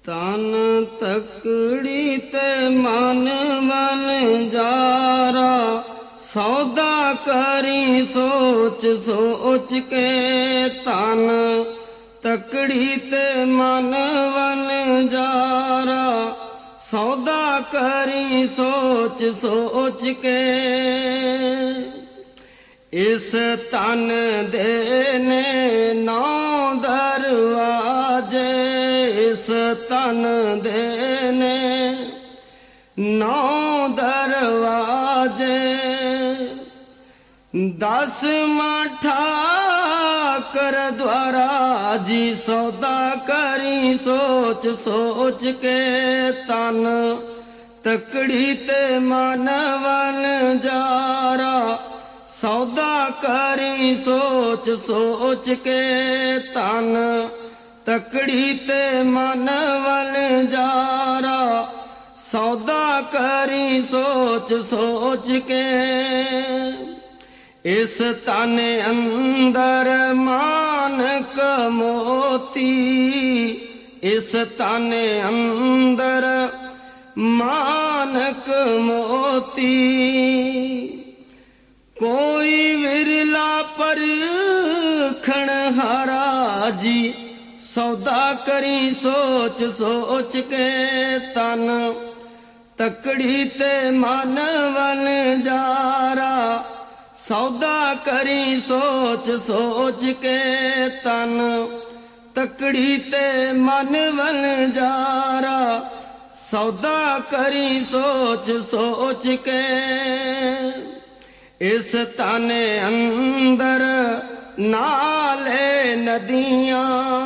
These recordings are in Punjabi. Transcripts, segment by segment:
ਤਨ ਤਕੜੀ ਤੇ ਮਨ ਵਨ ਜਾਰਾ, ਸੌਦਾ ਕਰੀ ਸੋਚ ਸੋਚ ਕੇ। ਤਨ ਤਕੜੀ ਤੇ ਮਨ ਵਨ ਜਾਰਾ, ਸੌਦਾ ਕਰੀ ਸੋਚ ਸੋਚ ਕੇ। ਇਸ ਤਨ ਦੇ ਨੇ ਨੌ ਦਰਵਾਜੇ, ਇਸ ਤਨ ਦੇ ਨੇ ਨੌ ਦਰਵਾਜੇ। 10ਵਾਂ ਠਾਕਰ ਦੁਆਰਾ ਜੀ, ਸੌਦਾ ਕਰੀ ਸੋਚ ਸੋਚ ਕੇ। ਤਨ ਤਕੜੀ ਤੇ ਮਨ ਵਨ ਜਾਰਾ, ਸੌਦਾ ਕਰੀ ਸੋਚ ਸੋਚ ਕੇ। ਤਨ ਤਕੜੀ ਤੇ ਮਨ ਵਨ ਜਾਰਾ, ਸੌਦਾ ਕਰੀ ਸੋਚ ਸੋਚ ਕੇ। ਇਸ ਤਨ ਅੰਦਰ ਮਾਨਕ ਮੋਤੀ, ਇਸ ਤਨ ਅੰਦਰ ਮਾਨਕ ਮੋਤੀ। ਕੋਈ ਵਿਰਲਾ ਪਰਖਣ ਹਾਰਾ ਜੀ, ਸੌਦਾ ਕਰੀ ਸੋਚ ਸੋਚ ਕੇ। ਤਨ ਤਕੜੀ ਤੇ ਮਨ ਵਨ ਜਾਰਾ, ਸੌਦਾ ਕਰੀ ਸੋਚ ਸੋਚ ਕੇ। ਤਨ ਤਕੜੀ ਤੇ ਮਨ ਵਨ ਜਾਰਾ, ਸੌਦਾ ਕਰੀ ਸੋਚ ਸੋਚ ਕੇ। ਇਸ ਤਨ ਅੰਦਰ ਨਾਲੇ ਨਦੀਆਂ,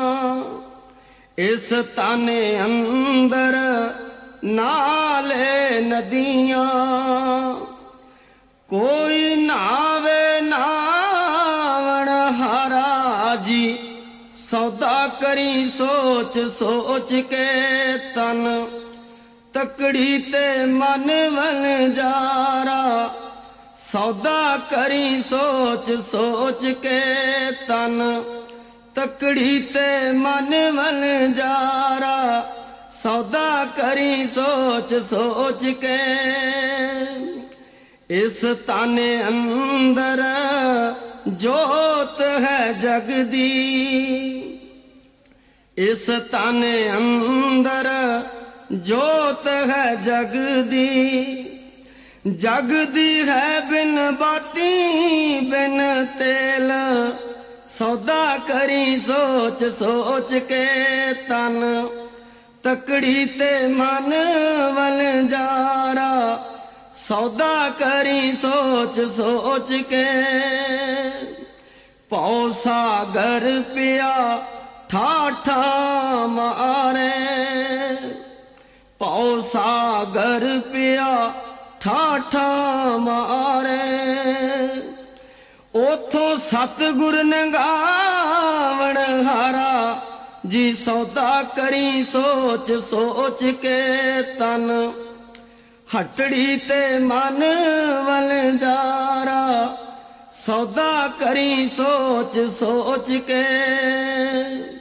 ਇਸ ਤਨ ਅੰਦਰ ਨਾਲੇ ਨਦੀਆਂ। ਕੋਈ ਨਾਵੇ ਨਾਵਣ ਹਾਰਾ ਜੀ, ਸੌਦਾ ਕਰੀ ਸੋਚ ਸੋਚ ਕੇ। ਤਨ ਤਕੜੀ ਤੇ ਮਨ ਵਨ ਜਾਰਾ, ਸੌਦਾ ਕਰੀ ਸੋਚ ਸੋਚ ਕੇ। ਤਨ ਤਕੜੀ ਤੇ ਮਨ ਵਨ ਜਾਰਾ, ਸੌਦਾ ਕਰੀ ਸੋਚ ਸੋਚ ਕੇ। ਇਸ ਤਨ ਅੰਦਰ ਜੋਤ ਹੈ ਜਗ ਦੀ, ਇਸ ਤਨ ਅੰਦਰ ਜੋਤ ਹੈ ਜਗ ਦੀ। ਜਗ ਦੀ ਹੈ ਬਿਨ ਬਾਤੀ ਬਿਨ ਤੇਲ, ਸੌਦਾ ਕਰੀ ਸੋਚ ਸੋਚ ਕੇ। ਤਨ ਤਕੜੀ ਤੇ ਮਨ ਵਨ ਜਾਰਾ, ਸੌਦਾ ਕਰੀ ਸੋਚ ਸੋਚ ਕੇ। ਭਉ ਸਾਗਰ ਪਿਆ ਠਾਠਾ ਮਾਰੇ, ਭਉ ਸਾਗਰ ਪਿਆ ਠਾਠਾ ਮਾਰੇ। ਉਥੋਂ ਸਤਿਗੁਰ ਨੰਗਾਵਣ ਹਾਰਾ ਜੀ, ਸੌਦਾ ਕਰੀ ਸੋਚ ਸੋਚ ਕੇ। ਤਨ ਹਟੜੀ ਤੇ ਮਨ ਵਨ ਜਾਰਾ, ਸੌਦਾ ਕਰੀ ਸੋਚ ਸੋਚ ਕੇ।